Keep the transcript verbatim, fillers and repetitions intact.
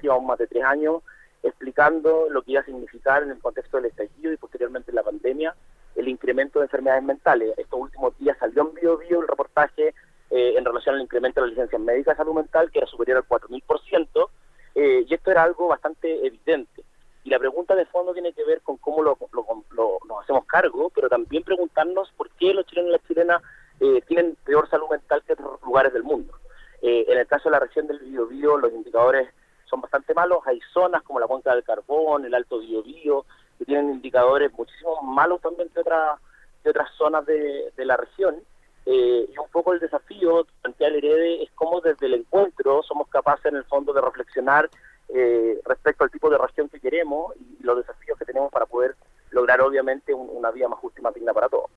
llevamos más de tres años explicando lo que iba a significar en el contexto del estallido y posteriormente en la pandemia el incremento de enfermedades mentales. Estos últimos días salió en Bio Bio el reportaje eh, en relación al incremento de las licencias médicas de salud mental, que era superior al cuatro mil por ciento, eh, y esto era algo bastante evidente. Y la pregunta de fondo tiene que ver con cómo lo, lo, lo, nos hacemos cargo, pero también preguntarnos por qué los chilenos y las chilenas eh, tienen peor salud mental que otros lugares del mundo. Eh, en el caso de la región del Biobío, los indicadores son bastante malos. Hay zonas como la Cuenca del Carbón, el Alto Biobío, que tienen indicadores muchísimo malos también que otras de otras zonas de, de la región. Eh, y un poco el desafío que plantea el Herede es cómo desde el encuentro somos capaces en el fondo de reflexionar eh, respecto al tipo de región que queremos y los desafíos que tenemos para poder lograr obviamente un, una vida más justa y más digna para todos.